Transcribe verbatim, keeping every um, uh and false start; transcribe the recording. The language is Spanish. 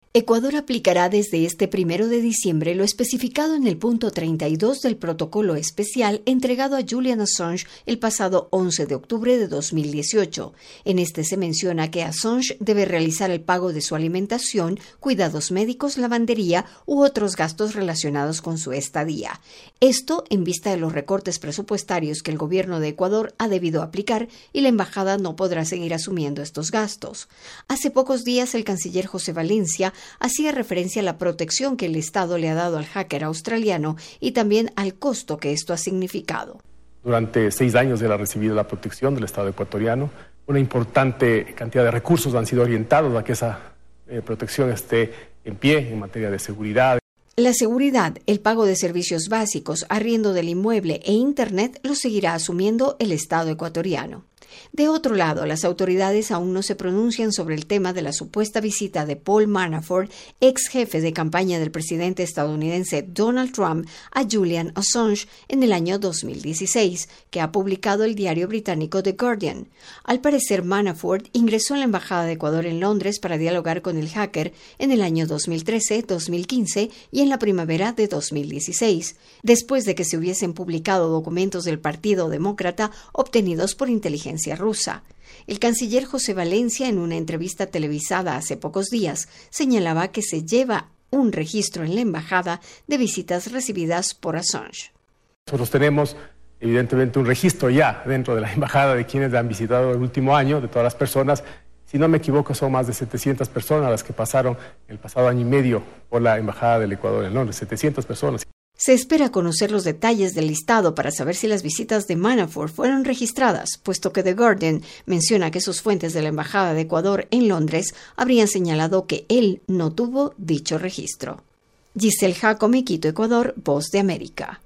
Ecuador aplicará desde este primero de diciembre lo especificado en el punto treinta y dos del protocolo especial entregado a Julian Assange el pasado once de octubre de dos mil dieciocho. En este se menciona que Assange debe realizar el pago de su alimentación, cuidados médicos, lavandería u otros gastos relacionados con su estadía. Esto en vista de los recortes presupuestarios que el gobierno de Ecuador ha debido aplicar y la embajada no podrá seguir asumiendo estos gastos. Hace pocos días el canciller José Valencia hacía referencia a la protección que el Estado le ha dado al hacker australiano y también al costo que esto ha significado. Durante seis años él ha recibido la protección del Estado ecuatoriano. Una importante cantidad de recursos han sido orientados a que esa eh, protección esté en pie en materia de seguridad. La seguridad, el pago de servicios básicos, arriendo del inmueble e Internet lo seguirá asumiendo el Estado ecuatoriano. De otro lado, las autoridades aún no se pronuncian sobre el tema de la supuesta visita de Paul Manafort, ex jefe de campaña del presidente estadounidense Donald Trump, a Julian Assange en el año dos mil dieciséis, que ha publicado el diario británico The Guardian. Al parecer, Manafort ingresó en la Embajada de Ecuador en Londres para dialogar con el hacker en el año dos mil trece, dos mil quince y en la primavera de dos mil dieciséis, después de que se hubiesen publicado documentos del Partido Demócrata obtenidos por inteligencia rusa. El canciller José Valencia, en una entrevista televisada hace pocos días, señalaba que se lleva un registro en la embajada de visitas recibidas por Assange. Nosotros tenemos evidentemente un registro ya dentro de la embajada de quienes han visitado el último año, de todas las personas. Si no me equivoco, son más de setecientas personas las que pasaron el pasado año y medio por la embajada del Ecuador en Londres, setecientas personas. Se espera conocer los detalles del listado para saber si las visitas de Manafort fueron registradas, puesto que The Guardian menciona que sus fuentes de la Embajada de Ecuador en Londres habrían señalado que él no tuvo dicho registro. Giselle Jacome, Quito, Ecuador, Voz de América.